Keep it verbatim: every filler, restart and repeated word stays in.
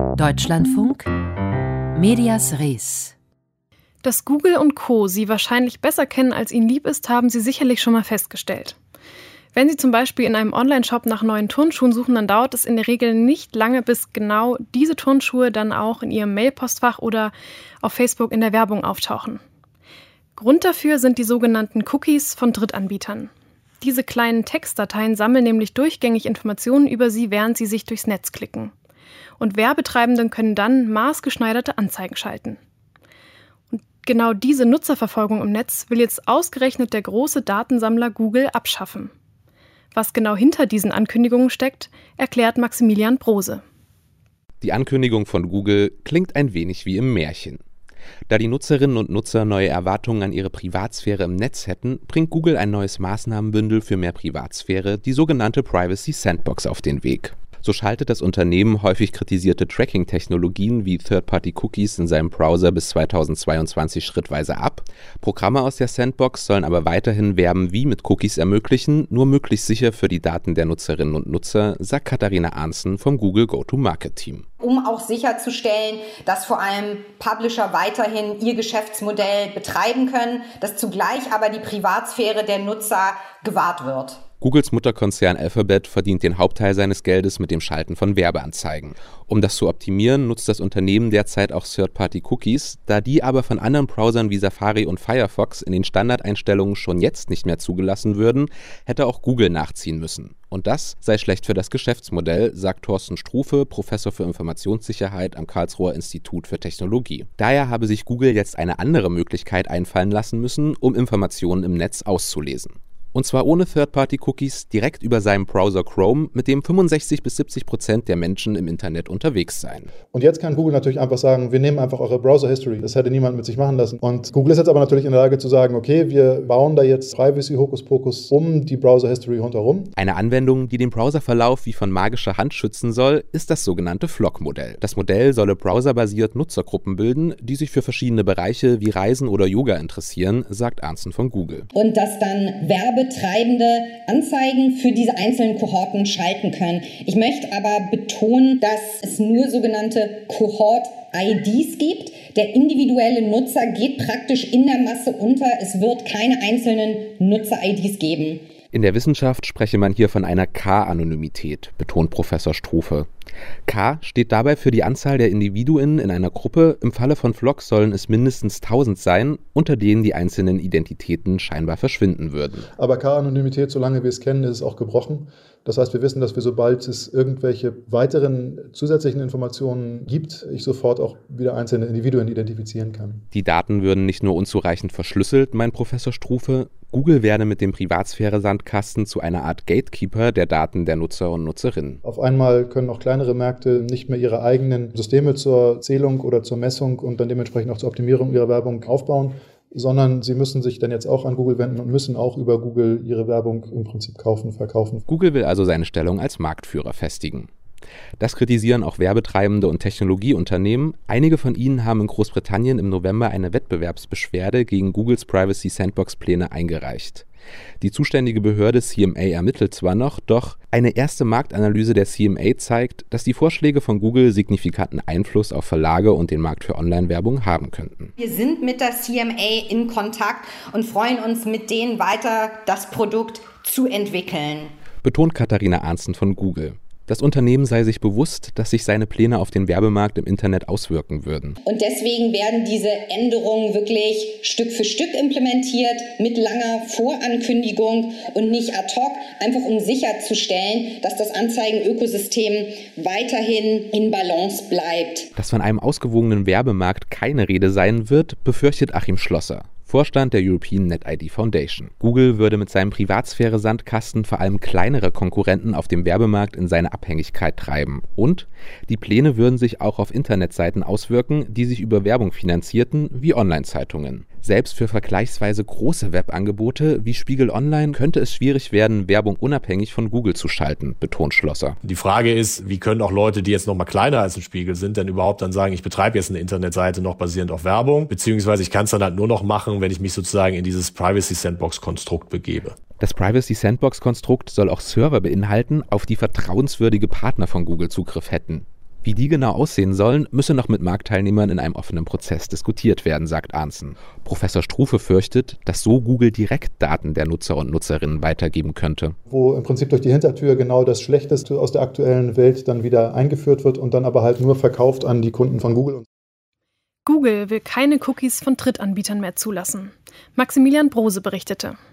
Deutschlandfunk Medias Res. Dass Google und Co. Sie wahrscheinlich besser kennen, als ihnen lieb ist, haben sie sicherlich schon mal festgestellt. Wenn Sie zum Beispiel in einem Onlineshop nach neuen Turnschuhen suchen, dann dauert es in der Regel nicht lange, bis genau diese Turnschuhe dann auch in Ihrem Mailpostfach oder auf Facebook in der Werbung auftauchen. Grund dafür sind die sogenannten Cookies von Drittanbietern. Diese kleinen Textdateien sammeln nämlich durchgängig Informationen über Sie, während Sie sich durchs Netz klicken. Und Werbetreibende können dann maßgeschneiderte Anzeigen schalten. Und genau diese Nutzerverfolgung im Netz will jetzt ausgerechnet der große Datensammler Google abschaffen. Was genau hinter diesen Ankündigungen steckt, erklärt Maximilian Brose. Die Ankündigung von Google klingt ein wenig wie im Märchen. Da die Nutzerinnen und Nutzer neue Erwartungen an ihre Privatsphäre im Netz hätten, bringt Google ein neues Maßnahmenbündel für mehr Privatsphäre, die sogenannte Privacy Sandbox, auf den Weg. So schaltet das Unternehmen häufig kritisierte Tracking-Technologien wie Third-Party-Cookies in seinem Browser bis zweitausendzweiundzwanzig schrittweise ab. Programme aus der Sandbox sollen aber weiterhin Werben wie mit Cookies ermöglichen, nur möglichst sicher für die Daten der Nutzerinnen und Nutzer, sagt Katharina Arntzen vom Google Go-to-Market-Team. Um auch sicherzustellen, dass vor allem Publisher weiterhin ihr Geschäftsmodell betreiben können, dass zugleich aber die Privatsphäre der Nutzer gewahrt wird. Googles Mutterkonzern Alphabet verdient den Hauptteil seines Geldes mit dem Schalten von Werbeanzeigen. Um das zu optimieren, nutzt das Unternehmen derzeit auch Third-Party-Cookies. Da die aber von anderen Browsern wie Safari und Firefox in den Standardeinstellungen schon jetzt nicht mehr zugelassen würden, hätte auch Google nachziehen müssen. Und das sei schlecht für das Geschäftsmodell, sagt Thorsten Struve, Professor für Informationssicherheit am Karlsruher Institut für Technologie. Daher habe sich Google jetzt eine andere Möglichkeit einfallen lassen müssen, um Informationen im Netz auszulesen. Und zwar ohne Third-Party-Cookies, direkt über seinem Browser Chrome, mit dem fünfundsechzig bis siebzig Prozent der Menschen im Internet unterwegs seien. Und jetzt kann Google natürlich einfach sagen, wir nehmen einfach eure Browser-History. Das hätte niemand mit sich machen lassen. Und Google ist jetzt aber natürlich in der Lage zu sagen, okay, wir bauen da jetzt Privacy-Hokuspokus um die Browser-History rundherum. Eine Anwendung, die den Browserverlauf wie von magischer Hand schützen soll, ist das sogenannte Flock-Modell. Das Modell solle browserbasiert Nutzergruppen bilden, die sich für verschiedene Bereiche wie Reisen oder Yoga interessieren, sagt Arntzen von Google. Und dass dann Werbe Treibende Anzeigen für diese einzelnen Kohorten schalten können. Ich möchte aber betonen, dass es nur sogenannte Kohort-I Ds gibt. Der individuelle Nutzer geht praktisch in der Masse unter. Es wird keine einzelnen Nutzer-I Ds geben. In der Wissenschaft spreche man hier von einer K-Anonymität, betont Professor Struve. K steht dabei für die Anzahl der Individuen in einer Gruppe. Im Falle von Flock sollen es mindestens tausend sein, unter denen die einzelnen Identitäten scheinbar verschwinden würden. Aber K-Anonymität, solange wir es kennen, ist es auch gebrochen. Das heißt, wir wissen, dass wir, sobald es irgendwelche weiteren zusätzlichen Informationen gibt, ich sofort auch wieder einzelne Individuen identifizieren kann. Die Daten würden nicht nur unzureichend verschlüsselt, meint Professor Struve. Google werde mit dem Privatsphäre-Sandkasten zu einer Art Gatekeeper der Daten der Nutzer und Nutzerinnen. Auf einmal können auch kleinere Märkte nicht mehr ihre eigenen Systeme zur Zählung oder zur Messung und dann dementsprechend auch zur Optimierung ihrer Werbung aufbauen, sondern sie müssen sich dann jetzt auch an Google wenden und müssen auch über Google ihre Werbung im Prinzip kaufen, verkaufen. Google will also seine Stellung als Marktführer festigen. Das kritisieren auch Werbetreibende und Technologieunternehmen. Einige von ihnen haben in Großbritannien im November eine Wettbewerbsbeschwerde gegen Googles Privacy Sandbox-Pläne eingereicht. Die zuständige Behörde C M A ermittelt zwar noch, doch eine erste Marktanalyse der C M A zeigt, dass die Vorschläge von Google signifikanten Einfluss auf Verlage und den Markt für Online-Werbung haben könnten. Wir sind mit der C M A in Kontakt und freuen uns, mit denen weiter das Produkt zu entwickeln, betont Katharina Arntzen von Google. Das Unternehmen sei sich bewusst, dass sich seine Pläne auf den Werbemarkt im Internet auswirken würden. Und deswegen werden diese Änderungen wirklich Stück für Stück implementiert, mit langer Vorankündigung und nicht ad hoc, einfach um sicherzustellen, dass das Anzeigenökosystem weiterhin in Balance bleibt. Dass von einem ausgewogenen Werbemarkt keine Rede sein wird, befürchtet Achim Schlosser, Vorstand der European Net I D Foundation. Google würde mit seinem Privatsphäre-Sandkasten vor allem kleinere Konkurrenten auf dem Werbemarkt in seine Abhängigkeit treiben. Und die Pläne würden sich auch auf Internetseiten auswirken, die sich über Werbung finanzierten, wie Online-Zeitungen. Selbst für vergleichsweise große Webangebote wie Spiegel Online könnte es schwierig werden, Werbung unabhängig von Google zu schalten, betont Schlosser. Die Frage ist, wie können auch Leute, die jetzt noch mal kleiner als ein Spiegel sind, denn überhaupt dann sagen, ich betreibe jetzt eine Internetseite noch basierend auf Werbung, beziehungsweise ich kann es dann halt nur noch machen, wenn ich mich sozusagen in dieses Privacy Sandbox-Konstrukt begebe. Das Privacy Sandbox-Konstrukt soll auch Server beinhalten, auf die vertrauenswürdige Partner von Google Zugriff hätten. Wie die genau aussehen sollen, müsse noch mit Marktteilnehmern in einem offenen Prozess diskutiert werden, sagt Arntzen. Professor Struve fürchtet, dass so Google direkt Daten der Nutzer und Nutzerinnen weitergeben könnte. Wo im Prinzip durch die Hintertür genau das Schlechteste aus der aktuellen Welt dann wieder eingeführt wird und dann aber halt nur verkauft an die Kunden von Google. Google will keine Cookies von Drittanbietern mehr zulassen. Maximilian Brose berichtete.